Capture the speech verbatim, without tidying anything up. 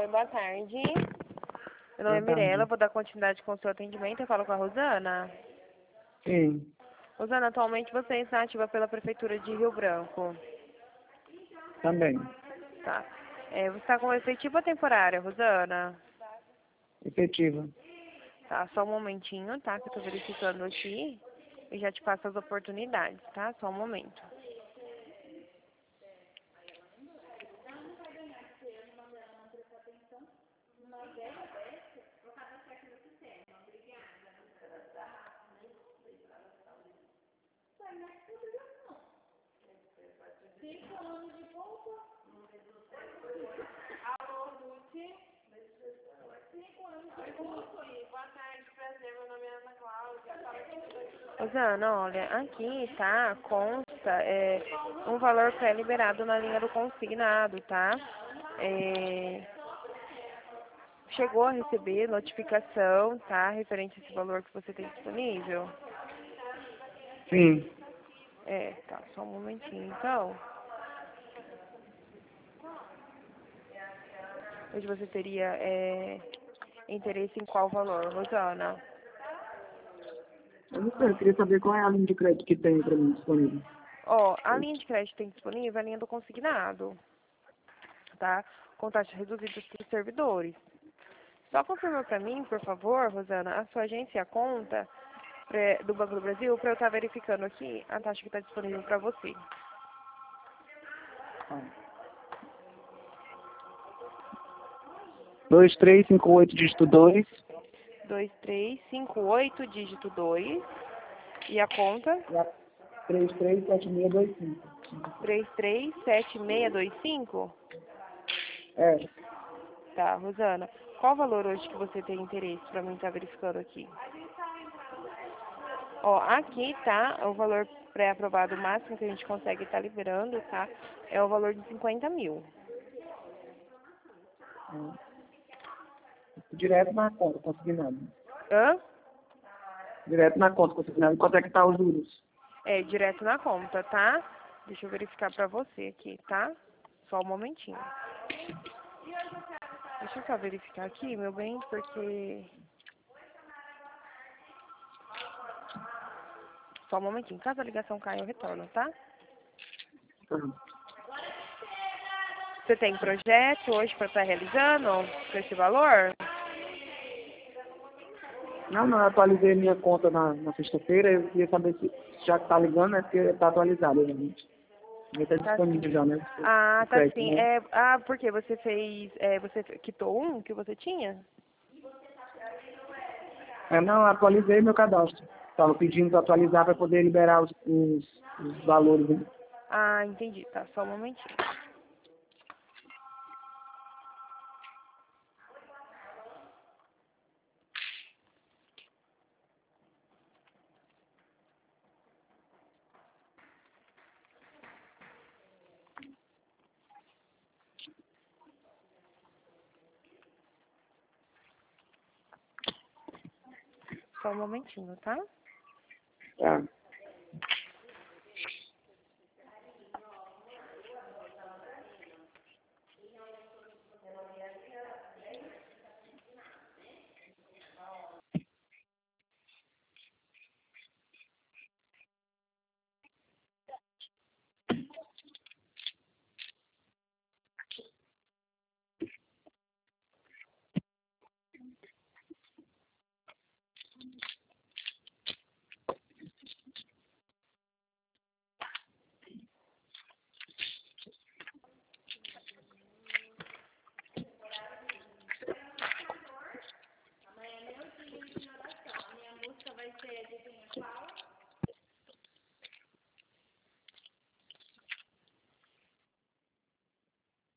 Oi, boa tarde. Meu nome é Boa tarde. Mirella, vou dar continuidade com o seu atendimento. Eu falo com a Rosana. Sim, Rosana, atualmente você está ativa pela Prefeitura de Rio Branco. também. Tá. É, você está com efetiva ou temporária, Rosana? Efetiva. Tá, só um momentinho, tá? Que eu tô verificando aqui. E já te passo as oportunidades, tá? Só um momento. Rosana, olha, aqui, tá, consta é, um valor pré-liberado na linha do consignado, tá? É, chegou a receber notificação, tá, referente a esse valor que você tem disponível? Sim. É, tá, só um momentinho, então. Hoje você teria é, interesse em qual valor, Rosana? Eu não sei, eu queria saber qual é a linha de crédito que tem para mim disponível. Ó, a linha de crédito tem disponível é a linha do consignado, tá? Com taxa reduzida para os servidores. Só confirma para mim, por favor, Rosana, a sua agência e a conta pré- do Banco do Brasil para eu estar verificando aqui a taxa que está disponível para você. dois três cinco oito dígito dois. dois três cinco oito, dígito dois. E a conta? três três sete seis dois cinco. três três sete seis dois cinco? É, Tá, Rosana. Qual o valor hoje que você tem interesse para mim estar verificando aqui? Ó, aqui tá o valor pré-aprovado máximo que a gente consegue estar liberando, tá? É o valor de cinquenta mil. direto na conta, consignado. Hã? Direto na conta, consignado. Quanto é que tá os juros? É, direto na conta, tá? Deixa eu verificar pra você aqui, tá? Só um momentinho. Deixa eu só verificar aqui, meu bem, porque... Só um momentinho. Caso a ligação caia, eu retorno, tá? Tá. Você tem projeto hoje pra estar realizando com esse valor? Não, não, eu atualizei minha conta na, na sexta-feira. Eu queria saber se já que tá ligando, é porque tá atualizado, realmente. Já tá Tá disponível sim. já, né? Ah, O tá crédito, sim. né? É, ah, porque você fez... É, você quitou um que você tinha? É, não, eu atualizei meu cadastro. Estava pedindo para atualizar para poder liberar os, os, os valores. Né? Ah, entendi. Tá, só um momentinho. Só um momentinho, tá? Tá.